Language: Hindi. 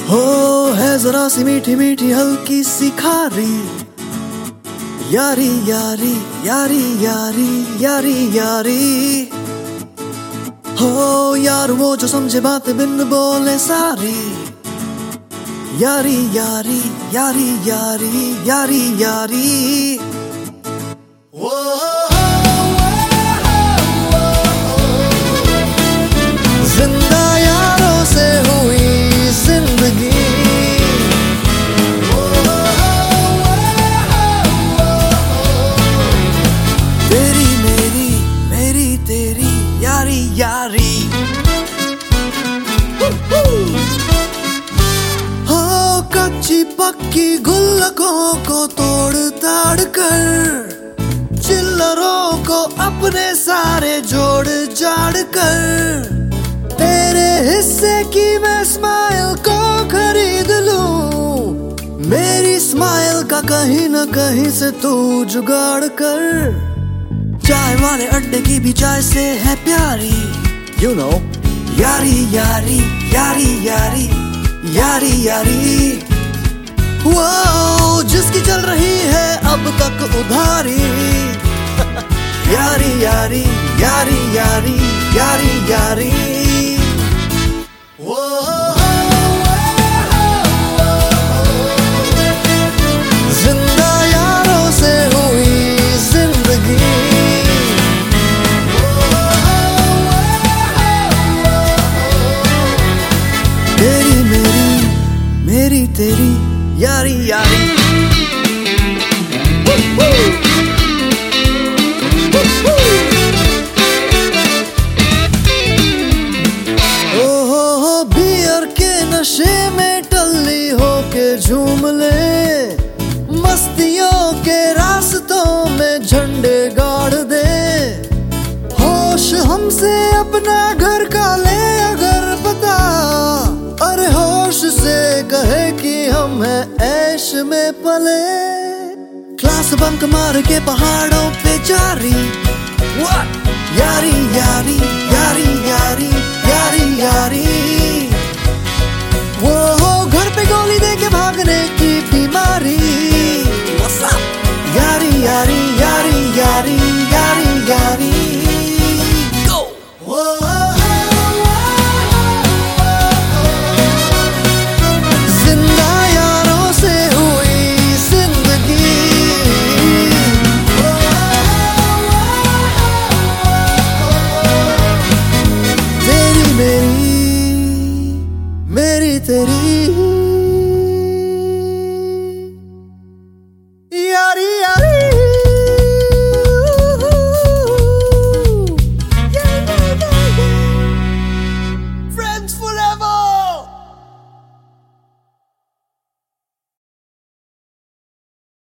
हो है जरा सी मीठी मीठी हल्की सी खारी, यारी यारी यारी यारी यारी यारी। हो यार वो जो समझे बातें बिन बोले सारी, यारी यारी यारी यारी यारी यारी। जिंदा यारों से हुई जिंदगी, तेरी मेरी मेरी तेरी यारी यारी। हो कच्ची पक्की गुल्लकों को तोड़ ताड़ कर, चिल्लरों को अपने सारे जोड़ जाड़ कर, तेरे हिस्से की मैं स्माइल को खरीद लूं, मेरी स्माइल का कहीं न कहीं से तू जुगाड़ कर। चाय वाले अड्डे की भी चाय से है प्यारी, you know, यारी यारी यारी यारी यारी यारी। वो जिसकी चल रही है अब तक उधारी, यारी यारी यारी यारी यारी यारी। जिंदा यारों से हुई जिंदगी, तेरी मेरी मेरी तेरी यारी यारी। ओहो बियर के नशे में टल्ली होके झूम ले, मस्तियों के रास्तों में झंडे गाड़ दे, होश हमसे अपना घर का ले अगर पता, अरे होश से कहे कि हम हैं ऐश में पले। क्लास बंक मार के पहाड़ों पे जारी, यारी यारी यारी यारी यारी यारी। वो घर पे गोली दे के भागने की बीमारी, यारी यारी यारी यारी यारी यारी। जिंदा यारों से हुई जिंदगी, तेरी मेरी मेरी तेरी।